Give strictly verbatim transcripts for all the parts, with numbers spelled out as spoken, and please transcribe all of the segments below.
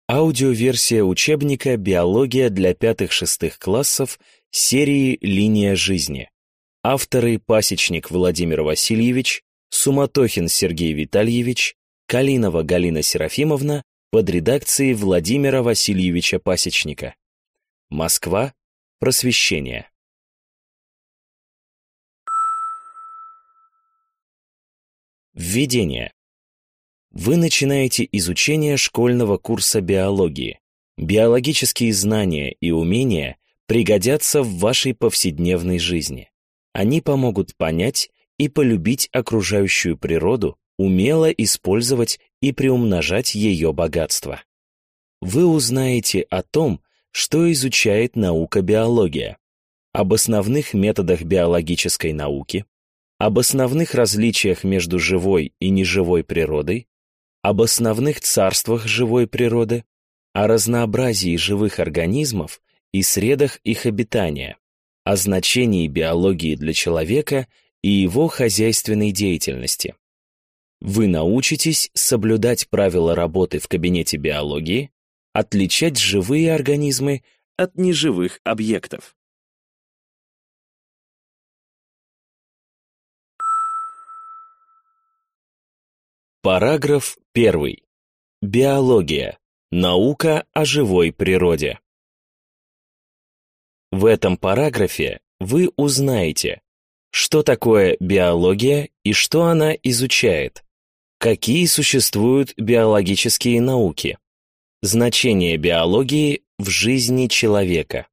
Аудиоверсия учебника «Биология для пятых-шестых классов» серии «Линия жизни». Авторы: Пасечник Владимир Васильевич, Суматохин Сергей Витальевич, Калинова Галина Серафимовна под редакцией Владимира Васильевича Пасечника. Москва. Просвещение. Введение. Вы начинаете изучение школьного курса биологии. Биологические знания и умения пригодятся в вашей повседневной жизни. Они помогут понять и полюбить окружающую природу, умело использовать и приумножать ее богатство. Вы узнаете о том, что изучает наука биология, об основных методах биологической науки, об основных различиях между живой и неживой природой, об основных царствах живой природы, о разнообразии живых организмов и средах их обитания, о значении биологии для человека и его хозяйственной деятельности. Вы научитесь соблюдать правила работы в кабинете биологии, отличать живые организмы от неживых объектов. Параграф первый. Биология. Наука о живой природе. В этом параграфе вы узнаете, что такое биология и что она изучает, какие существуют биологические науки, значение биологии в жизни человека.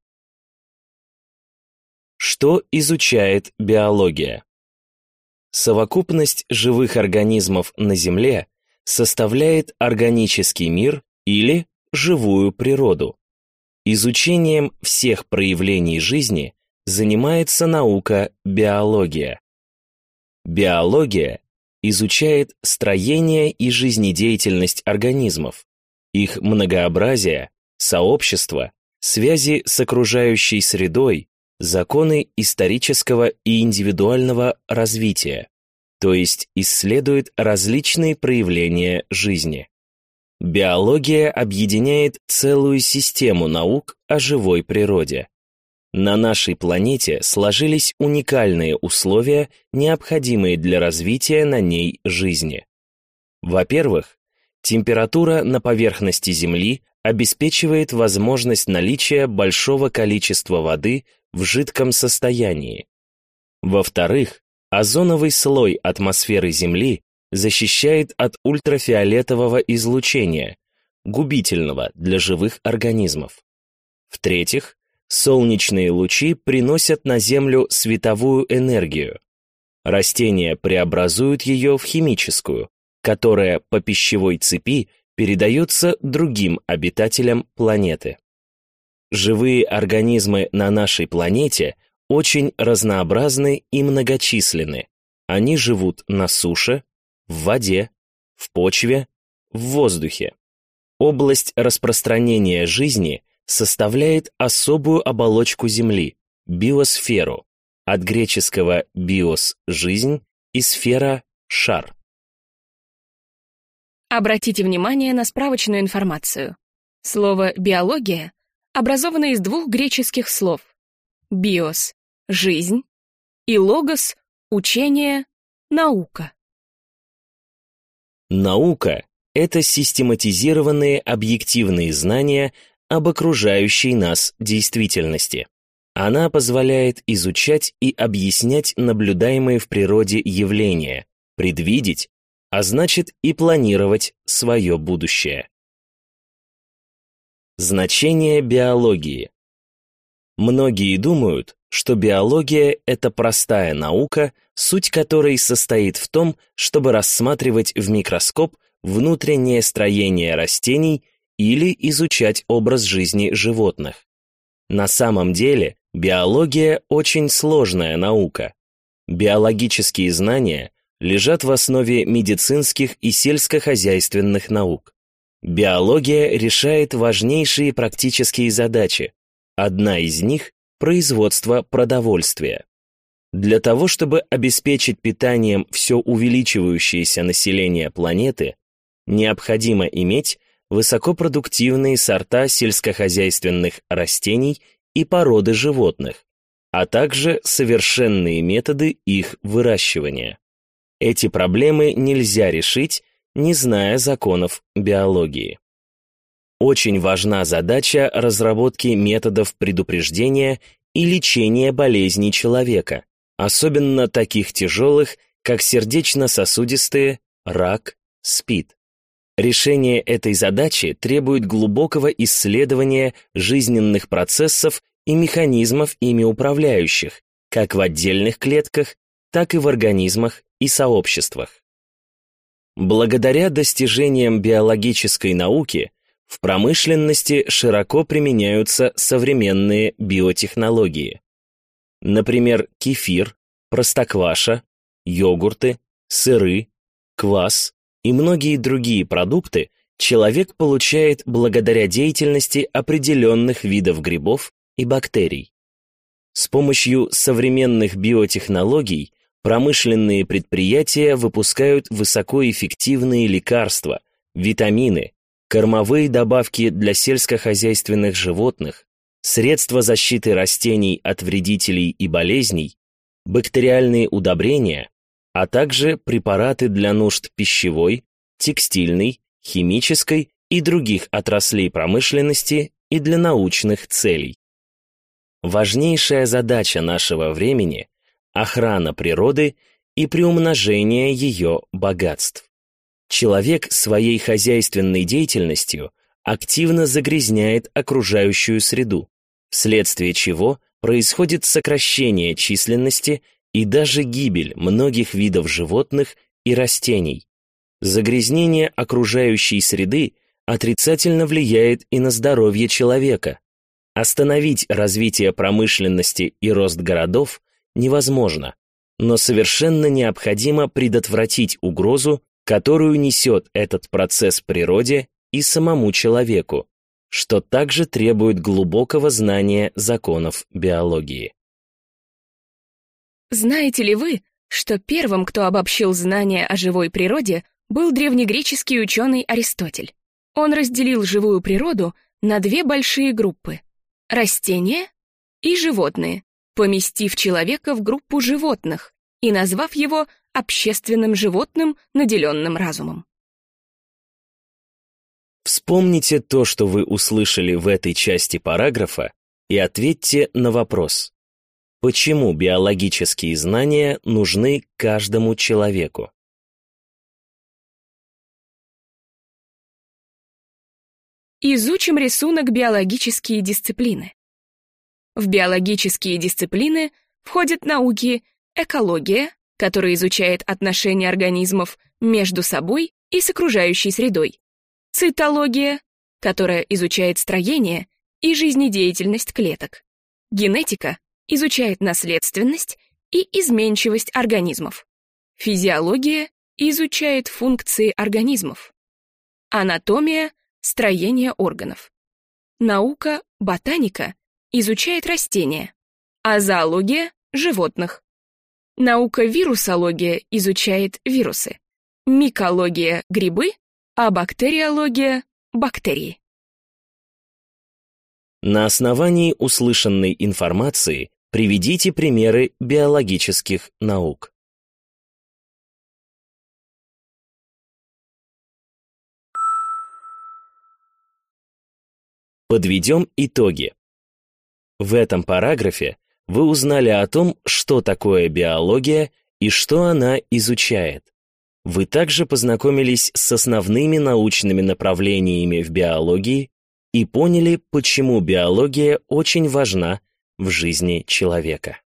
Что изучает биология? Совокупность живых организмов на Земле составляет органический мир или живую природу. Изучением всех проявлений жизни занимается наука биология. Биология изучает строение и жизнедеятельность организмов, их многообразие, сообщество, связи с окружающей средой, законы исторического и индивидуального развития, то есть исследует различные проявления жизни. Биология объединяет целую систему наук о живой природе. На нашей планете сложились уникальные условия, необходимые для развития на ней жизни. Во-первых, температура на поверхности Земли обеспечивает возможность наличия большого количества воды в жидком состоянии. Во-вторых, озоновый слой атмосферы Земли защищает от ультрафиолетового излучения, губительного для живых организмов. В-третьих, солнечные лучи приносят на Землю световую энергию. Растения преобразуют ее в химическую, которая по пищевой цепи передается другим обитателям планеты. Живые организмы на нашей планете очень разнообразны и многочисленны. Они живут на суше, в воде, в почве, в воздухе. Область распространения жизни составляет особую оболочку Земли – биосферу, от греческого «биос» – жизнь и «сфера» – шар. Обратите внимание на справочную информацию. Слово «биология» образовано из двух греческих слов «биос» — «жизнь» и «логос» — «учение», «наука». Наука — это систематизированные объективные знания об окружающей нас действительности. Она позволяет изучать и объяснять наблюдаемые в природе явления, предвидеть, а значит и планировать свое будущее. Значение биологии. Многие думают, что биология — это простая наука, суть которой состоит в том, чтобы рассматривать в микроскоп внутреннее строение растений или изучать образ жизни животных. На самом деле биология — очень сложная наука. Биологические знания лежат в основе медицинских и сельскохозяйственных наук. Биология решает важнейшие практические задачи. Одна из них – производство продовольствия. Для того, чтобы обеспечить питанием все увеличивающееся население планеты, необходимо иметь высокопродуктивные сорта сельскохозяйственных растений и породы животных, а также совершенные методы их выращивания. Эти проблемы нельзя решить, не зная законов биологии. Очень важна задача разработки методов предупреждения и лечения болезней человека, особенно таких тяжелых, как сердечно-сосудистые, рак, СПИД. Решение этой задачи требует глубокого исследования жизненных процессов и механизмов ими управляющих, как в отдельных клетках, так и в организмах и сообществах. Благодаря достижениям биологической науки в промышленности широко применяются современные биотехнологии. Например, кефир, простокваша, йогурты, сыры, квас и многие другие продукты человек получает благодаря деятельности определенных видов грибов и бактерий. С помощью современных биотехнологий промышленные предприятия выпускают высокоэффективные лекарства, витамины, кормовые добавки для сельскохозяйственных животных, средства защиты растений от вредителей и болезней, бактериальные удобрения, а также препараты для нужд пищевой, текстильной, химической и других отраслей промышленности и для научных целей. Важнейшая задача нашего времени – охрана природы и приумножение ее богатств. Человек своей хозяйственной деятельностью активно загрязняет окружающую среду, вследствие чего происходит сокращение численности и даже гибель многих видов животных и растений. Загрязнение окружающей среды отрицательно влияет и на здоровье человека. Остановить развитие промышленности и рост городов невозможно, но совершенно необходимо предотвратить угрозу, которую несет этот процесс природе и самому человеку, что также требует глубокого знания законов биологии. Знаете ли вы, что первым, кто обобщил знания о живой природе, был древнегреческий ученый Аристотель? Он разделил живую природу на две большие группы – растения и животные, поместив человека в группу животных и назвав его общественным животным, наделенным разумом. Вспомните то, что вы услышали в этой части параграфа, и ответьте на вопрос: почему биологические знания нужны каждому человеку? Изучим рисунок биологические дисциплины. В биологические дисциплины входят науки экология, которая изучает отношения организмов между собой и с окружающей средой, цитология, которая изучает строение и жизнедеятельность клеток, генетика изучает наследственность и изменчивость организмов, физиология изучает функции организмов, анатомия — строение органов, наука ботаника изучает растения, а зоология — животных. Наука вирусология изучает вирусы, микология — грибы, а бактериология — бактерии. На основании услышанной информации приведите примеры биологических наук. Подведем итоги. В этом параграфе вы узнали о том, что такое биология и что она изучает. Вы также познакомились с основными научными направлениями в биологии и поняли, почему биология очень важна в жизни человека.